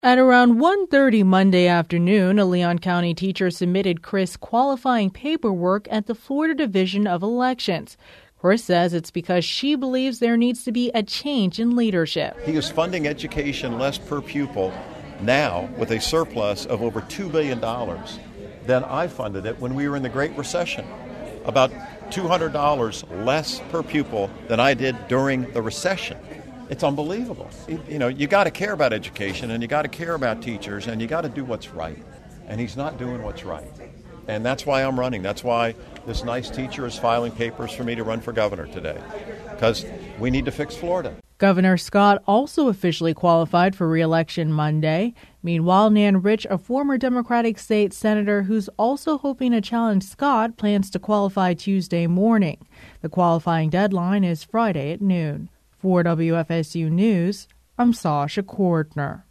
At around 1:30 Monday afternoon, a Leon County teacher submitted Chris qualifying paperwork at the Florida Division of Elections. Chris says it's because she believes there needs to be a change in leadership. He is funding education less per pupil now with a surplus of over $2 billion than I funded it when we were in the Great Recession. About $200 less per pupil than I did during the recession. It's unbelievable. You got to care about education, and you got to care about teachers, and you got to do what's right. And he's not doing what's right. And that's why I'm running. That's why this nice teacher is filing papers for me to run for governor today, because we need to fix Florida. Governor Scott also officially qualified for re-election Monday. Meanwhile, Nan Rich, a former Democratic state senator who's also hoping to challenge Scott, plans to qualify Tuesday morning. The qualifying deadline is Friday at noon. For WFSU News, I'm Sasha Cordner.